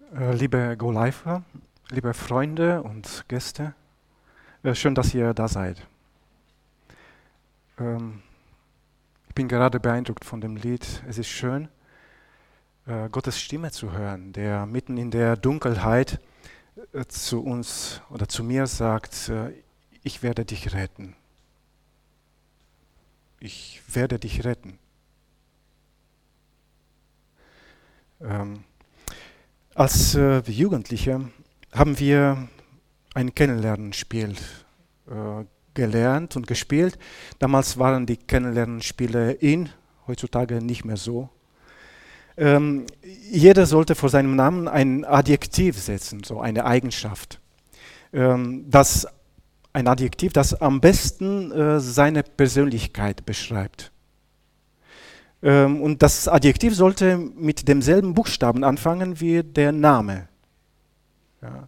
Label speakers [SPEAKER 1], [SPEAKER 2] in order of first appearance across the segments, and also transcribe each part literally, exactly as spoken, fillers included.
[SPEAKER 1] Äh, Liebe Go-Lifer, liebe Freunde und Gäste, äh, schön, dass ihr da seid. Ähm, Ich bin gerade beeindruckt von dem Lied. Es ist schön, äh, Gottes Stimme zu hören, der mitten in der Dunkelheit äh, zu uns oder zu mir sagt, äh, ich werde dich retten. Ich werde dich retten. Ähm, Als äh, Jugendliche haben wir ein Kennenlernspiel äh, gelernt und gespielt. Damals waren die Kennenlernspiele in, heutzutage nicht mehr so. Ähm, Jeder sollte vor seinem Namen ein Adjektiv setzen, so eine Eigenschaft. Ähm, das, ein Adjektiv, das am besten äh, seine Persönlichkeit beschreibt. Ähm, und das Adjektiv sollte mit demselben Buchstaben anfangen wie der Name. Ja.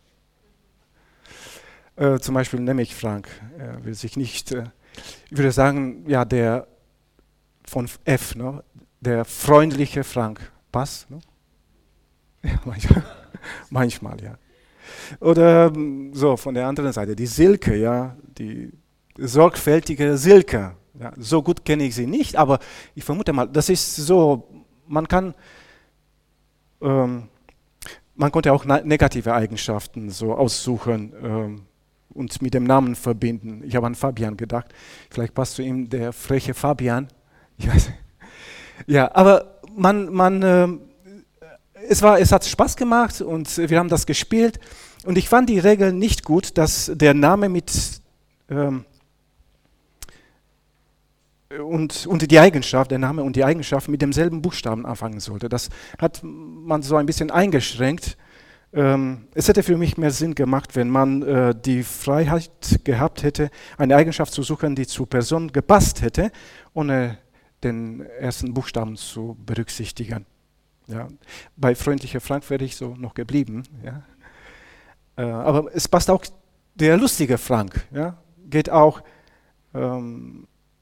[SPEAKER 1] Äh, zum Beispiel nehme ich Frank. Er will sich nicht, äh, ich würde sagen, ja, der von F, ne? Der freundliche Frank. Passt? Ne? Ja, manchmal, manchmal, ja. Oder ähm, so von der anderen Seite, die Silke, ja, die sorgfältige Silke. Ja, so gut kenne ich sie nicht, aber ich vermute mal, das ist so, man kann, ähm, man konnte auch na- negative Eigenschaften so aussuchen ähm, und mit dem Namen verbinden. Ich habe an Fabian gedacht, vielleicht passt zu ihm der freche Fabian. Ich weiß nicht. Ja, aber man, man, ähm, es war, es hat Spaß gemacht und wir haben das gespielt und ich fand die Regel nicht gut, dass der Name mit ähm, und, und die Eigenschaft, der Name und die Eigenschaft mit demselben Buchstaben anfangen sollte. Das hat man so ein bisschen eingeschränkt. Ähm, es hätte für mich mehr Sinn gemacht, wenn man äh, die Freiheit gehabt hätte, eine Eigenschaft zu suchen, die zur Person gepasst hätte, ohne den ersten Buchstaben zu berücksichtigen. Ja. Bei freundlicher Frank wäre ich so noch geblieben. Ja. Äh, aber es passt auch der lustige Frank. Ja. Geht auch. Ähm,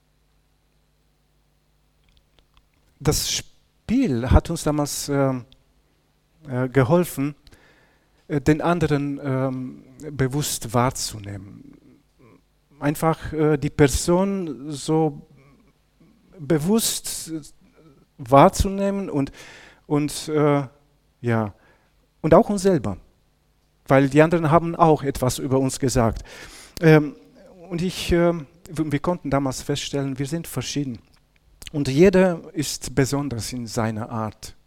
[SPEAKER 1] das Spiel hat uns damals ähm, äh, geholfen, äh, den anderen ähm, bewusst wahrzunehmen. Einfach äh, die Person so bewusst äh, wahrzunehmen und, und äh, ja, und auch uns selber, weil die anderen haben auch etwas über uns gesagt. Ähm, und ich, äh, wir konnten damals feststellen, wir sind verschieden. Und jeder ist besonders in seiner Art.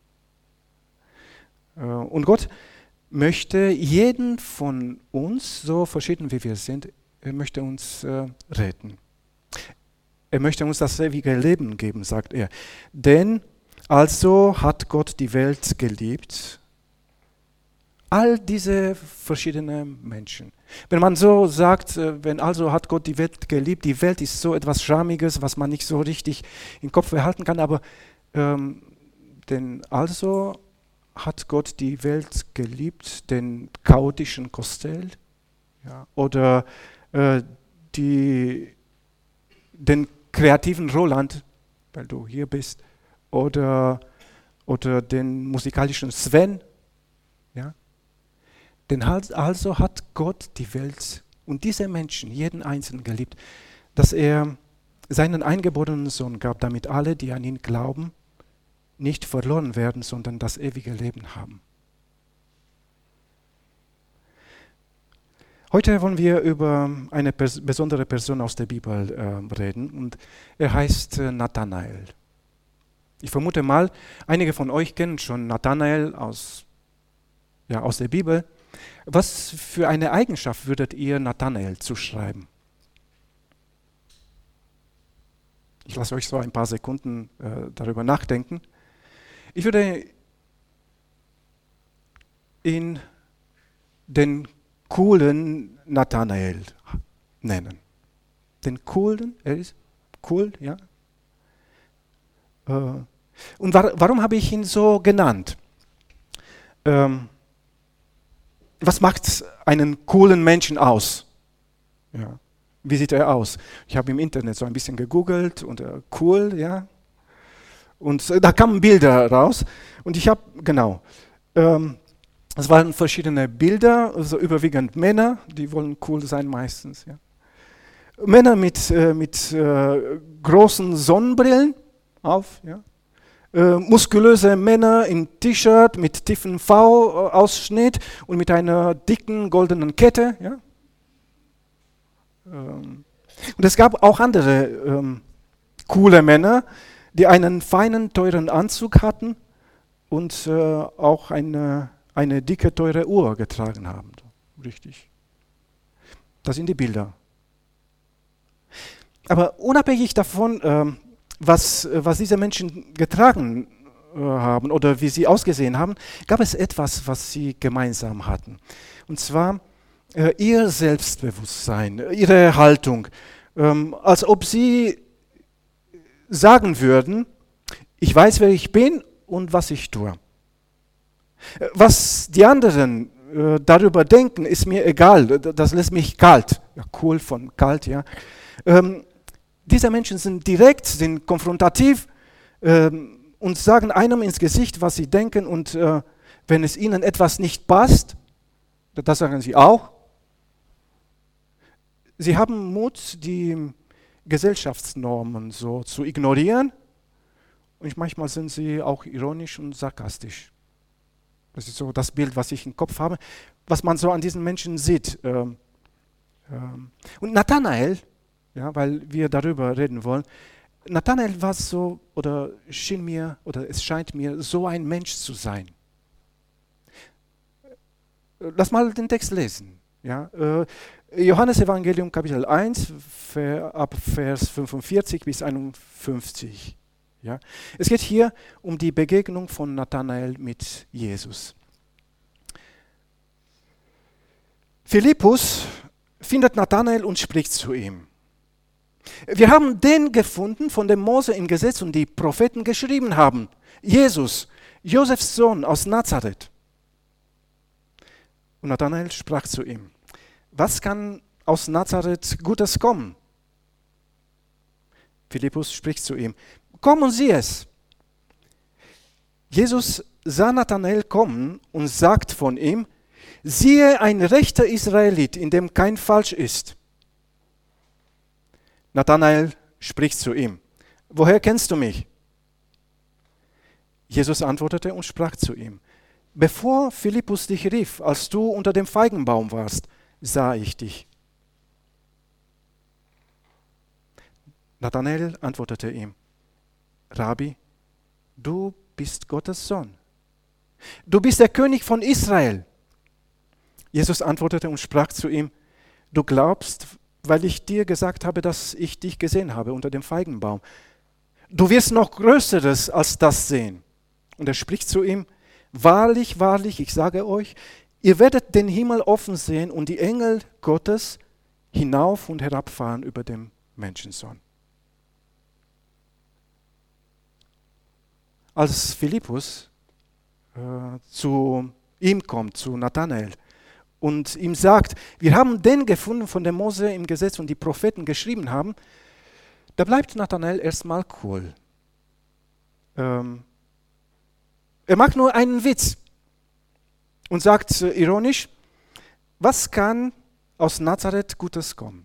[SPEAKER 1] Äh, und Gott möchte jeden von uns, so verschieden wie wir sind, er möchte uns äh, retten. Er möchte uns das ewige Leben geben, sagt er. Denn also hat Gott die Welt geliebt, all diese verschiedenen Menschen. Wenn man so sagt, äh, wenn also hat Gott die Welt geliebt, die Welt ist so etwas Schrammiges, was man nicht so richtig im Kopf behalten kann, aber ähm, denn also hat Gott die Welt geliebt, den chaotischen Kostel, ja, oder äh, die, den kreativen Roland, weil du hier bist, oder, oder den musikalischen Sven. Ja. Denn halt- also hat Gott die Welt und diese Menschen, jeden Einzelnen geliebt, dass er seinen eingeborenen Sohn gab, damit alle, die an ihn glauben, nicht verloren werden, sondern das ewige Leben haben. Heute wollen wir über eine pers- besondere Person aus der Bibel äh, reden und er heißt äh, Nathanael. Ich vermute mal, einige von euch kennen schon Nathanael aus, ja, aus der Bibel. Was für eine Eigenschaft würdet ihr Nathanael zuschreiben? Ich lasse euch so ein paar Sekunden äh, darüber nachdenken. Ich würde ihn den coolen Nathanael nennen. Den coolen, er ist cool, ja. Äh, und war, warum habe ich ihn so genannt? Ähm, was macht einen coolen Menschen aus? Ja. Wie sieht er aus? Ich habe im Internet so ein bisschen gegoogelt und äh, cool, ja. Und äh, da kamen Bilder raus und ich habe, genau, ähm, Es waren verschiedene Bilder, also überwiegend Männer, die wollen cool sein meistens. Ja. Männer mit, äh, mit äh, großen Sonnenbrillen auf, ja. Äh, muskulöse Männer im T-Shirt mit tiefem V-Ausschnitt und mit einer dicken goldenen Kette. Ja. Ähm, und es gab auch andere ähm, coole Männer, die einen feinen, teuren Anzug hatten und äh, auch eine, eine dicke, teure Uhr getragen haben. Richtig. Das sind die Bilder. Aber unabhängig davon, ähm, was, was diese Menschen getragen äh, haben oder wie sie ausgesehen haben, gab es etwas, was sie gemeinsam hatten. Und zwar äh, ihr Selbstbewusstsein, ihre Haltung. Ähm, als ob sie sagen würden, ich weiß, wer ich bin und was ich tue. Was die anderen äh, darüber denken, ist mir egal. Das lässt mich kalt. Ja, cool von kalt, ja. Ähm, diese Menschen sind direkt, sind konfrontativ ähm, und sagen einem ins Gesicht, was sie denken. Und äh, wenn es ihnen etwas nicht passt, das sagen sie auch. Sie haben Mut, die Gesellschaftsnormen so zu ignorieren. Und manchmal sind sie auch ironisch und sarkastisch. Das ist so das Bild, was ich im Kopf habe, was man so an diesen Menschen sieht. Ähm, ähm. Und Nathanael, ja, weil wir darüber reden wollen, Nathanael war so, oder schien mir, oder es scheint mir, so ein Mensch zu sein. Lass mal den Text lesen. Ja, äh, Johannes Evangelium Kapitel eins, ab Vers fünfundvierzig bis einundfünfzig. Ja. Es geht hier um die Begegnung von Nathanael mit Jesus. Philippus findet Nathanael und spricht zu ihm. Wir haben den gefunden, von dem Mose im Gesetz und die Propheten geschrieben haben. Jesus, Josefs Sohn aus Nazareth. Und Nathanael sprach zu ihm, was kann aus Nazareth Gutes kommen? Philippus spricht zu ihm, komm und sieh es. Jesus sah Nathanael kommen und sagt von ihm, siehe ein rechter Israelit, in dem kein Falsch ist. Nathanael spricht zu ihm, woher kennst du mich? Jesus antwortete und sprach zu ihm, bevor Philippus dich rief, als du unter dem Feigenbaum warst, sah ich dich. Nathanael antwortete ihm, Rabbi, du bist Gottes Sohn. Du bist der König von Israel. Jesus antwortete und sprach zu ihm, du glaubst, weil ich dir gesagt habe, dass ich dich gesehen habe unter dem Feigenbaum. Du wirst noch Größeres als das sehen. Und er spricht zu ihm, wahrlich, wahrlich, ich sage euch, ihr werdet den Himmel offen sehen und die Engel Gottes hinauf und herabfahren über dem Menschensohn. Als Philippus äh, zu ihm kommt, zu Nathanael, und ihm sagt, wir haben den gefunden, von dem Mose im Gesetz und die Propheten geschrieben haben, da bleibt Nathanael erstmal cool. Ähm, er macht nur einen Witz und sagt äh, ironisch, was kann aus Nazareth Gutes kommen?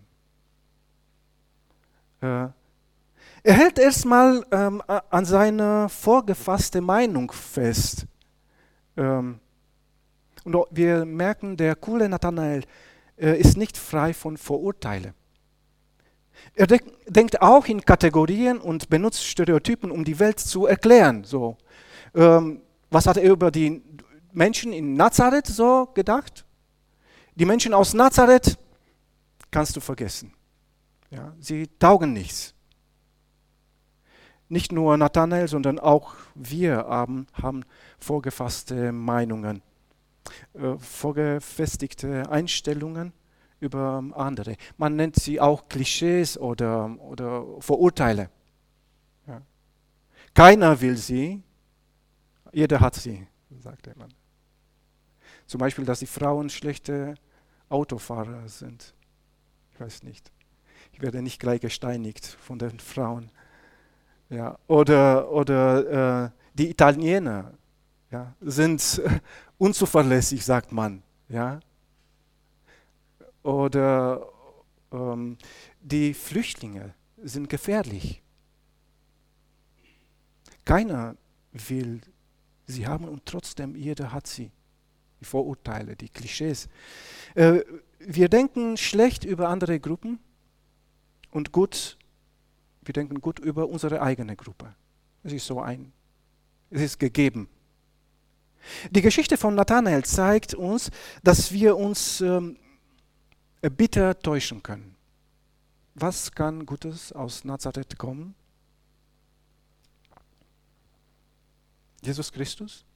[SPEAKER 1] Äh, er hält erstmal ähm, an seiner vorgefassten Meinung fest. Ähm, Und wir merken, der coole Nathanael äh, ist nicht frei von Vorurteilen. Er de- denkt auch in Kategorien und benutzt Stereotypen, um die Welt zu erklären. So, ähm, was hat er über die Menschen in Nazareth so gedacht? Die Menschen aus Nazareth kannst du vergessen. Ja, sie taugen nichts. Nicht nur Nathanael, sondern auch wir haben, haben vorgefasste Meinungen. Vorgefestigte Einstellungen über andere. Man nennt sie auch Klischees oder, oder Vorurteile. Ja. Keiner will sie, jeder hat sie, sagt der Mann. Zum Beispiel, dass die Frauen schlechte Autofahrer sind. Ich weiß nicht. Ich werde nicht gleich gesteinigt von den Frauen. Ja. Oder, oder äh, die Italiener. ja, sind äh, unzuverlässig, sagt man. Ja? Oder ähm, die Flüchtlinge sind gefährlich. Keiner will sie haben und trotzdem jeder hat sie. Die Vorurteile, die Klischees. Äh, wir denken schlecht über andere Gruppen und gut, wir denken gut über unsere eigene Gruppe. Es ist so ein, es ist gegeben. Die Geschichte von Nathanael zeigt uns, dass wir uns ähm, bitter täuschen können. Was kann Gutes aus Nazareth kommen? Jesus Christus?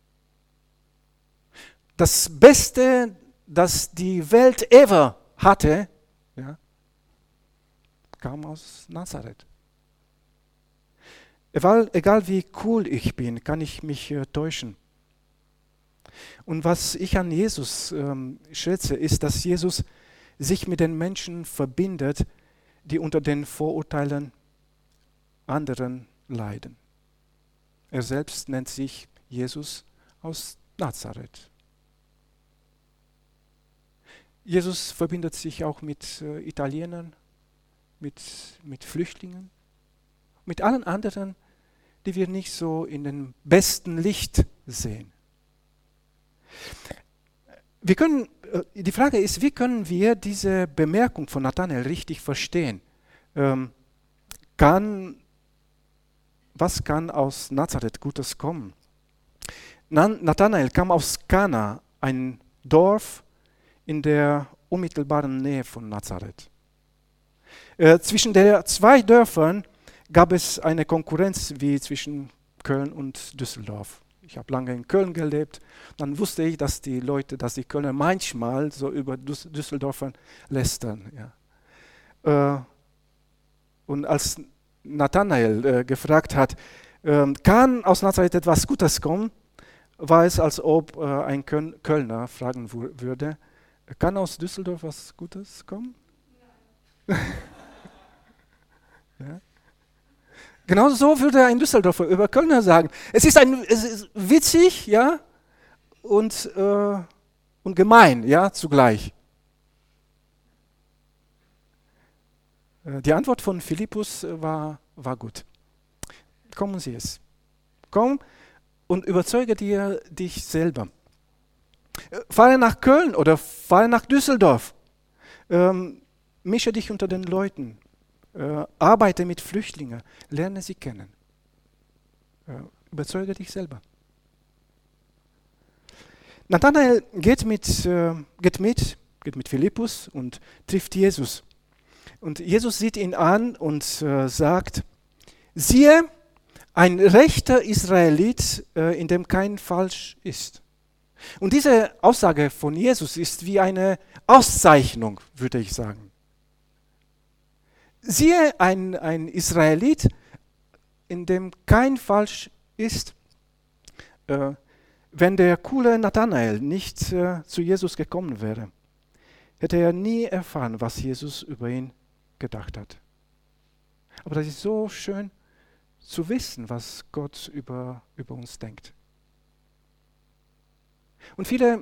[SPEAKER 1] Das Beste, das die Welt ever hatte, ja, kam aus Nazareth. Egal, egal wie cool ich bin, kann ich mich äh, täuschen. Und was ich an Jesus ähm, schätze, ist, dass Jesus sich mit den Menschen verbindet, die unter den Vorurteilen anderen leiden. Er selbst nennt sich Jesus aus Nazareth. Jesus verbindet sich auch mit äh, Italienern, mit, mit Flüchtlingen, mit allen anderen, die wir nicht so in dem besten Licht sehen. Wir können, äh, die Frage ist, wie können wir diese Bemerkung von Nathanael richtig verstehen? Ähm, kann, was kann aus Nazareth Gutes kommen? Nathanael kam aus Kana, ein Dorf in der unmittelbaren Nähe von Nazareth. Äh, zwischen den zwei Dörfern gab es eine Konkurrenz wie zwischen Köln und Düsseldorf. Ich habe lange in Köln gelebt, dann wusste ich, dass die Leute, dass die Kölner manchmal so über Düsseldorfer lästern. Ja. Äh, und als Nathanael äh, gefragt hat, äh, kann aus Nazareth etwas Gutes kommen, war es, als ob äh, ein Kölner fragen w- würde, kann aus Düsseldorf was Gutes kommen? Ja. Genau so würde ein Düsseldorfer über Kölner sagen. Es ist, ein, es ist witzig, ja, und, äh, und gemein, ja, zugleich. Äh, die Antwort von Philippus war, war gut. Komm und sieh es. Komm und überzeuge dir dich selber. Äh, fahre nach Köln oder fahre nach Düsseldorf. Ähm, mische dich unter den Leuten. Äh, arbeite mit Flüchtlingen, lerne sie kennen. Äh, überzeuge dich selber. Nathanael geht mit, äh, geht mit, geht mit Philippus und trifft Jesus. Und Jesus sieht ihn an und äh, sagt, siehe, ein rechter Israelit, äh, in dem kein Falsch ist. Und diese Aussage von Jesus ist wie eine Auszeichnung, würde ich sagen. Siehe, ein, ein Israelit, in dem kein Falsch ist. Äh, wenn der coole Nathanael nicht äh, zu Jesus gekommen wäre, hätte er nie erfahren, was Jesus über ihn gedacht hat. Aber das ist so schön zu wissen, was Gott über, über uns denkt. Und viele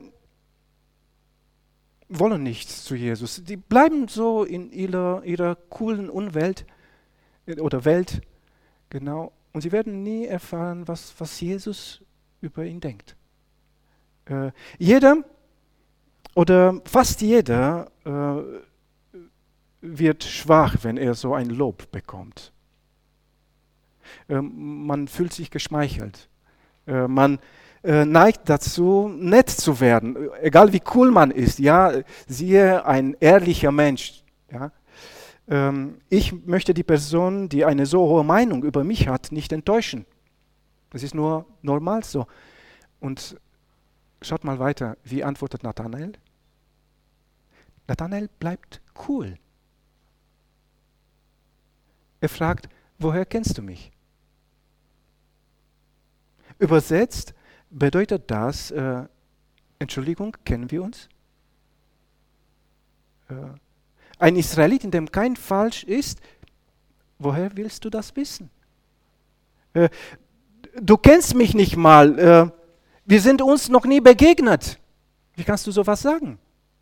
[SPEAKER 1] wollen nicht zu Jesus. Die bleiben so in ihrer, ihrer coolen Umwelt oder Welt, genau, und sie werden nie erfahren, was, was Jesus über ihn denkt. Äh, jeder oder fast jeder äh, wird schwach, wenn er so ein Lob bekommt. Äh, man fühlt sich geschmeichelt. Äh, man neigt dazu, nett zu werden, egal wie cool man ist. Ja, siehe, ein ehrlicher Mensch. Ja. Ähm, ich möchte die Person, die eine so hohe Meinung über mich hat, nicht enttäuschen. Das ist nur normal so. Und schaut mal weiter, wie antwortet Nathanael? Nathanael bleibt cool. Er fragt, woher kennst du mich? Übersetzt bedeutet das, äh, Entschuldigung, kennen wir uns? Äh, ein Israelit, in dem kein Falsch ist, woher willst du das wissen? Äh, du kennst mich nicht mal. Äh, Wir sind uns noch nie begegnet. Wie kannst du sowas sagen?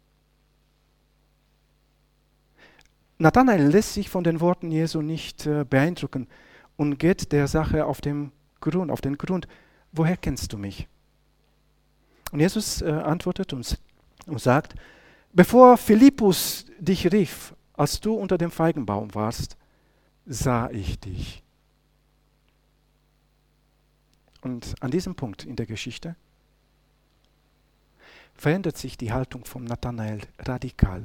[SPEAKER 1] Nathanael lässt sich von den Worten Jesu nicht äh, beeindrucken und geht der Sache auf den Grund, auf den Grund. Woher kennst du mich? Und Jesus äh, antwortet uns und sagt, bevor Philippus dich rief, als du unter dem Feigenbaum warst, sah ich dich. Und an diesem Punkt in der Geschichte verändert sich die Haltung von Nathanael radikal.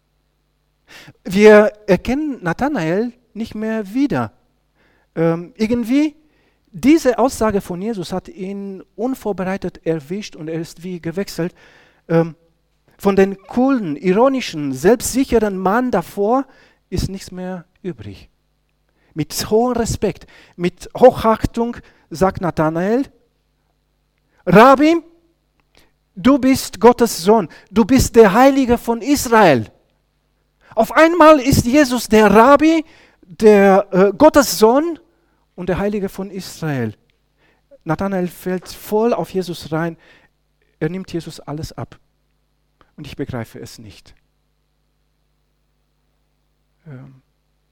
[SPEAKER 1] Wir erkennen Nathanael nicht mehr wieder. Ähm, irgendwie, diese Aussage von Jesus hat ihn unvorbereitet erwischt und er ist wie gewechselt. Ähm, von den coolen, ironischen, selbstsicheren Mann davor ist nichts mehr übrig. Mit hohem Respekt, mit Hochachtung sagt Nathanael, Rabbi, du bist Gottes Sohn, du bist der Heilige von Israel. Auf einmal ist Jesus der Rabbi, der äh, Gottes Sohn und der Heilige von Israel. Nathanael fällt voll auf Jesus rein, er nimmt Jesus alles ab. Und ich begreife es nicht. Ähm,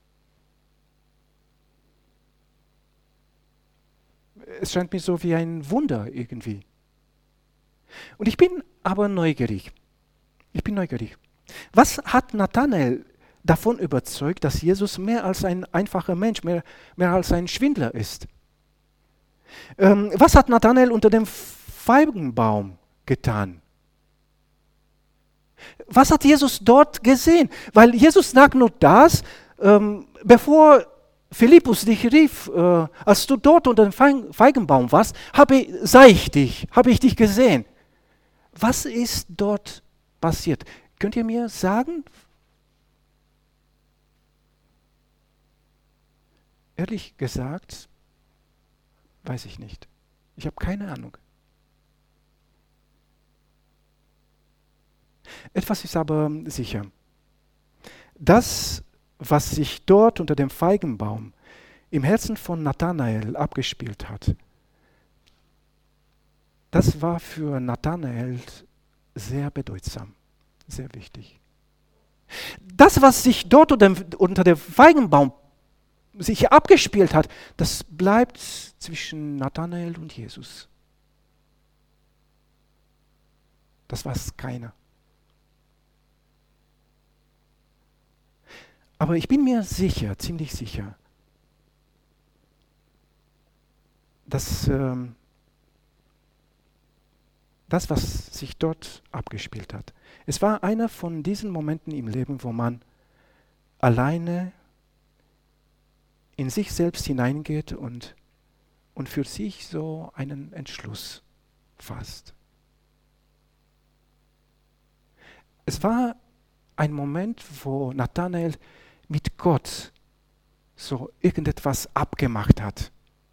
[SPEAKER 1] Es scheint mir so wie ein Wunder irgendwie. Und ich bin aber neugierig. Ich bin neugierig. Was hat Nathanael davon überzeugt, dass Jesus mehr als ein einfacher Mensch, mehr, mehr als ein Schwindler ist? Ähm, was hat Nathanael unter dem Feigenbaum getan? Was hat Jesus dort gesehen? Weil Jesus sagt nur das, ähm, bevor Philippus dich rief, äh, als du dort unter dem Feigenbaum warst, habe, sah ich dich, habe ich dich gesehen. Was ist dort passiert? Könnt ihr mir sagen? Ehrlich gesagt, weiß ich nicht. Ich habe keine Ahnung. Etwas ist aber sicher. Das, was sich dort unter dem Feigenbaum im Herzen von Nathanael abgespielt hat, das war für Nathanael sehr bedeutsam, sehr wichtig. Das, was sich dort unter dem, unter dem Feigenbaum sich abgespielt hat, das bleibt zwischen Nathanael und Jesus. Das weiß keiner. Aber ich bin mir sicher, ziemlich sicher, dass ähm, das, was sich dort abgespielt hat, es war einer von diesen Momenten im Leben, wo man alleine in sich selbst hineingeht und, und für sich so einen Entschluss fasst. Es war ein Moment, wo Nathanael mit Gott so irgendetwas abgemacht hat.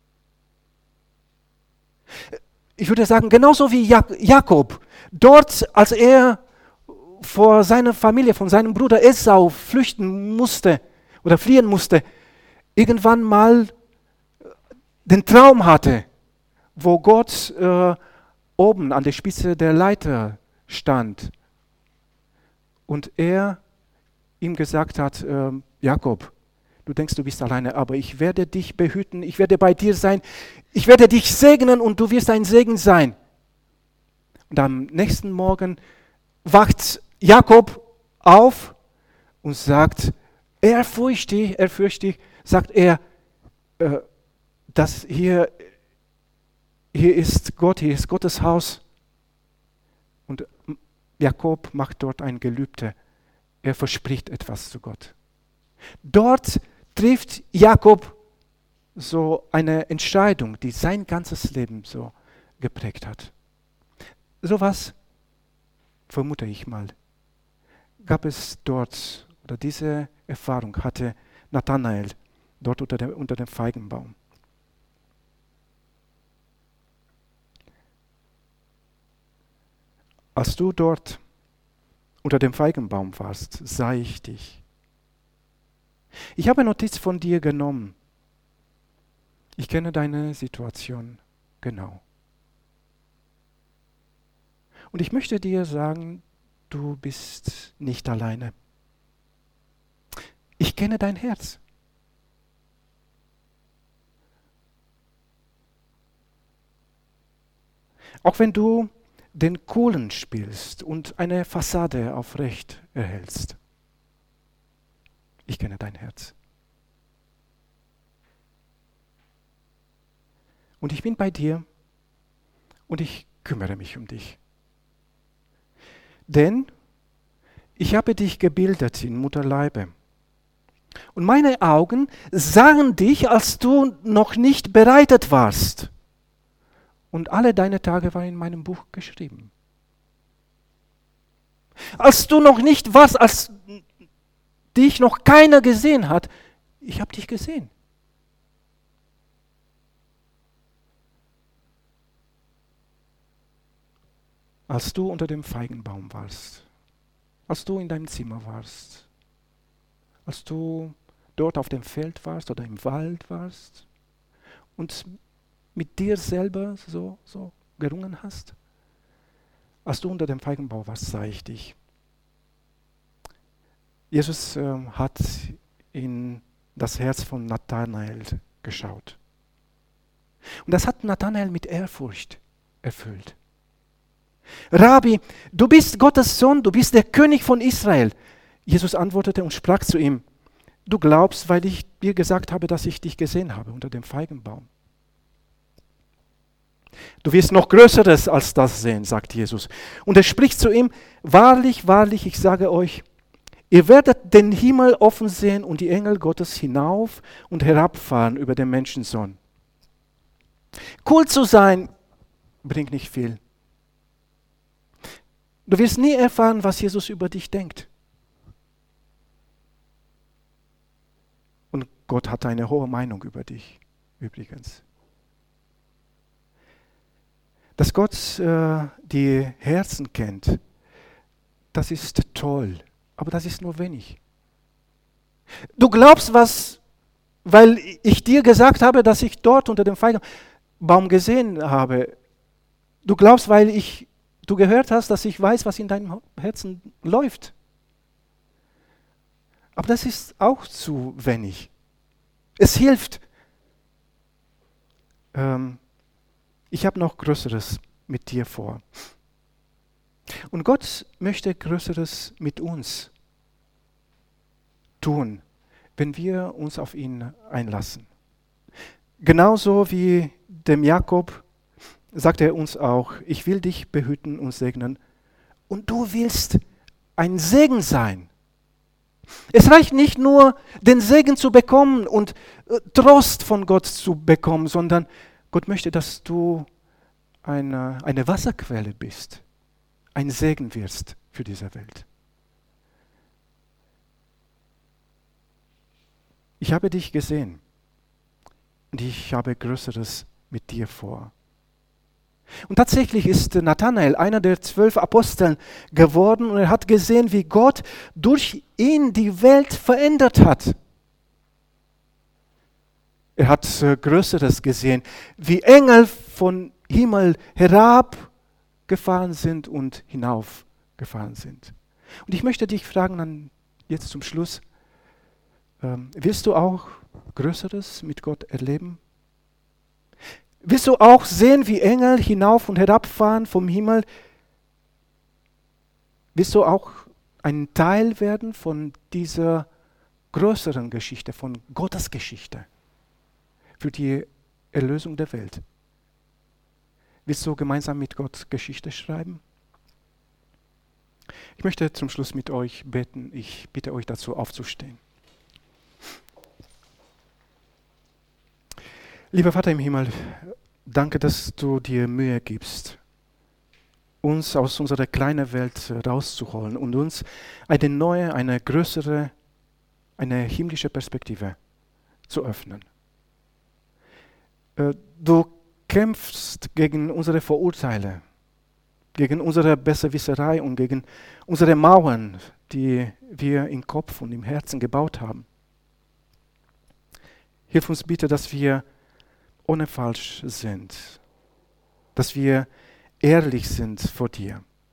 [SPEAKER 1] Ich würde sagen, genauso wie Jak- Jakob, dort, als er vor seiner Familie, von seinem Bruder Esau flüchten musste oder fliehen musste, irgendwann mal den Traum hatte, wo Gott äh, oben an der Spitze der Leiter stand und er ihm gesagt hat, äh, Jakob, du denkst, du bist alleine, aber ich werde dich behüten, ich werde bei dir sein, ich werde dich segnen und du wirst ein Segen sein. Und am nächsten Morgen wacht Jakob auf und sagt, ehrfürchtig, ehrfürchtig, sagt er, äh, dass hier, hier ist Gott, hier ist Gottes Haus. Und Jakob macht dort ein Gelübde. Er verspricht etwas zu Gott. Dort trifft Jakob so eine Entscheidung, die sein ganzes Leben so geprägt hat. Sowas, vermute ich mal, gab es dort, oder diese Erfahrung hatte Nathanael dort unter dem, unter dem Feigenbaum. Als du dort unter dem Feigenbaum warst, sah ich dich. Ich habe Notiz von dir genommen. Ich kenne deine Situation genau. Und ich möchte dir sagen, du bist nicht alleine. Ich kenne dein Herz. Auch wenn du den Coolen spielst und eine Fassade aufrecht erhältst. Ich kenne dein Herz. Und ich bin bei dir und ich kümmere mich um dich. Denn ich habe dich gebildet in Mutterleibe. Und meine Augen sahen dich, als du noch nicht bereitet warst. Und alle deine Tage waren in meinem Buch geschrieben. Als du noch nicht warst, als dich noch keiner gesehen hat, ich habe dich gesehen. Als du unter dem Feigenbaum warst, als du in deinem Zimmer warst, als du dort auf dem Feld warst oder im Wald warst und mit dir selber so, so gerungen hast, als du unter dem Feigenbaum warst, sah ich dich. Jesus äh, hat in das Herz von Nathanael geschaut. Und das hat Nathanael mit Ehrfurcht erfüllt. Rabbi, du bist Gottes Sohn, du bist der König von Israel. Jesus antwortete und sprach zu ihm, du glaubst, weil ich dir gesagt habe, dass ich dich gesehen habe unter dem Feigenbaum. Du wirst noch Größeres als das sehen, sagt Jesus. Und er spricht zu ihm, wahrlich, wahrlich, ich sage euch, ihr werdet den Himmel offen sehen und die Engel Gottes hinauf und herabfahren über den Menschensohn. Cool zu sein bringt nicht viel. Du wirst nie erfahren, was Jesus über dich denkt. Und Gott hat eine hohe Meinung über dich, übrigens. Dass Gott äh, die Herzen kennt, das ist toll, aber das ist nur wenig. Du glaubst was, weil ich dir gesagt habe, dass ich dort unter dem Feigenbaum gesehen habe. Du glaubst, weil ich, du gehört hast, dass ich weiß, was in deinem Herzen läuft. Aber das ist auch zu wenig. Es hilft. Ähm, ich habe noch Größeres mit dir vor. Und Gott möchte Größeres mit uns tun, wenn wir uns auf ihn einlassen. Genauso wie dem Jakob sagt er uns auch, ich will dich behüten und segnen und du willst ein Segen sein. Es reicht nicht nur, den Segen zu bekommen und äh, Trost von Gott zu bekommen, sondern Gott möchte, dass du eine, eine Wasserquelle bist, ein Segen wirst für diese Welt. Ich habe dich gesehen und ich habe Größeres mit dir vor. Und tatsächlich ist Nathanael einer der zwölf Aposteln geworden und er hat gesehen, wie Gott durch ihn die Welt verändert hat. Er hat äh, Größeres gesehen, wie Engel von Himmel herabgefahren sind und hinaufgefahren sind. Und ich möchte dich fragen, dann jetzt zum Schluss, ähm, willst du auch Größeres mit Gott erleben? Willst du auch sehen, wie Engel hinauf und herabfahren vom Himmel? Willst du auch ein Teil werden von dieser größeren Geschichte, von Gottes Geschichte für die Erlösung der Welt? Willst du gemeinsam mit Gott Geschichte schreiben? Ich möchte zum Schluss mit euch beten. Ich bitte euch dazu aufzustehen. Lieber Vater im Himmel, danke, dass du dir Mühe gibst, uns aus unserer kleinen Welt rauszuholen und uns eine neue, eine größere, eine himmlische Perspektive zu öffnen. Du kämpfst gegen unsere Vorurteile, gegen unsere Besserwisserei und gegen unsere Mauern, die wir im Kopf und im Herzen gebaut haben. Hilf uns bitte, dass wir ohne falsch sind, dass wir ehrlich sind vor dir,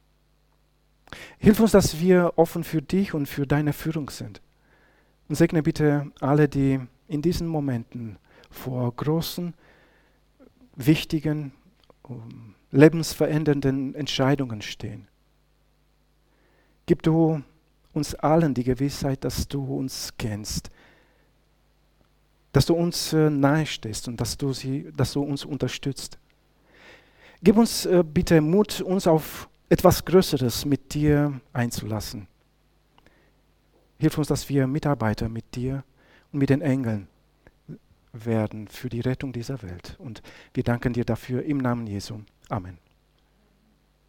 [SPEAKER 1] Hilf uns, dass wir offen für dich und für deine Führung sind. Und segne bitte alle, die in diesen Momenten vor großen, wichtigen, um, lebensverändernden Entscheidungen stehen. Gib du uns allen die Gewissheit, dass du uns kennst, dass du uns äh, nahe stehst und dass du, sie, dass du uns unterstützt. Gib uns äh, bitte Mut, uns auf etwas Größeres mit dir einzulassen. Hilf uns, dass wir Mitarbeiter mit dir und mit den Engeln werden für die Rettung dieser Welt. Und wir danken dir dafür im Namen Jesu. Amen.